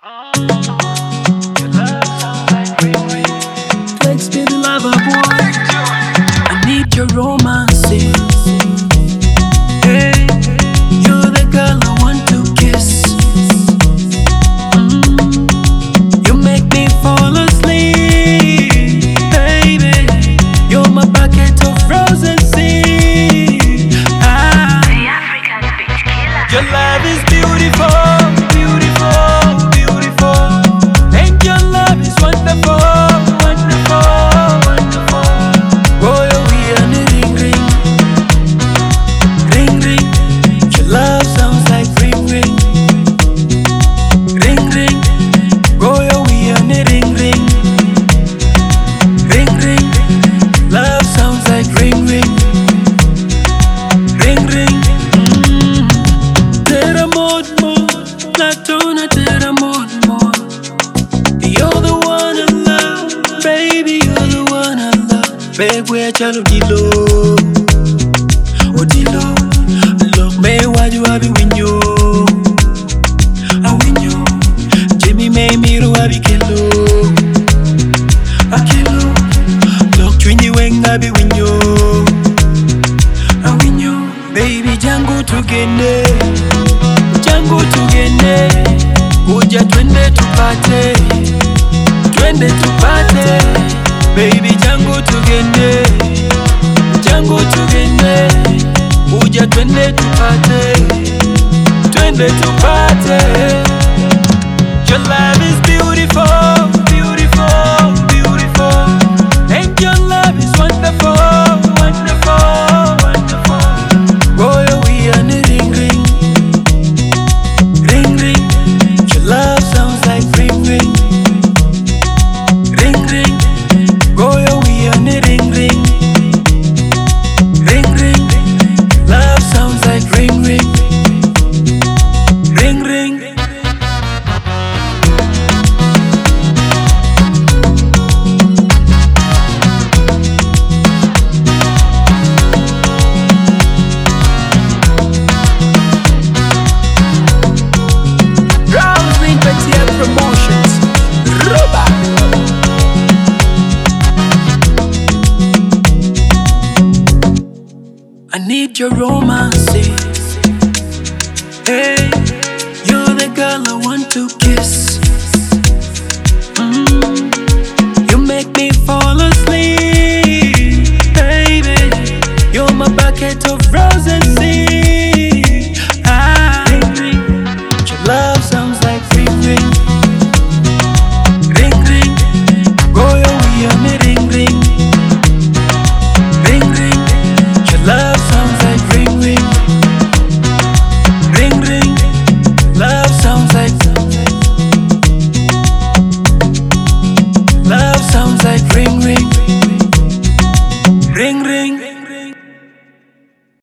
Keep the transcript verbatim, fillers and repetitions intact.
Flex be the lover boy. I need your romance. Hey, you're the girl I want to kiss. Mm, you make me fall asleep, baby. You're my bucket of frozen sea. Ah, The African bitch killer. your love is beautiful, beautiful, beautiful. And your love is wonderful, wonderful, wonderful. Royal, we are the ring, ring, ring, ring. Your love sounds like ring, ring, ring, ring. Royal, we are the ring, ring, ring, ring. Love sounds like ring, ring, ring, ring. Mm. Tera mod mod, Latona tera mod mod. You're the one I love, baby. You're the one I love. Babe, we're chalo dilo, oh dilo. Look, me why you have with you? I win you. Jimmy me miru abikelo, akelo. Look, twinny weng abi win you. I win you, baby. Jangu tugende, jangu tugende. Uja twende tupate, twende tupate. Baby, jangu tugende, jangu tugende. Uja twende tupate, twende tupate. Your love is beautiful, beautiful, beautiful. And your love is wonderful, wonderful, wonderful. Royal, we are the ring, ring, ring, ring. Your love sounds like ring, ring, ring, ring. Royal, we are the ring, ring, ring, ring. Love sounds like ring, ring, ring, ring. Rousing Petier Promotions. Ruba. I need your romance.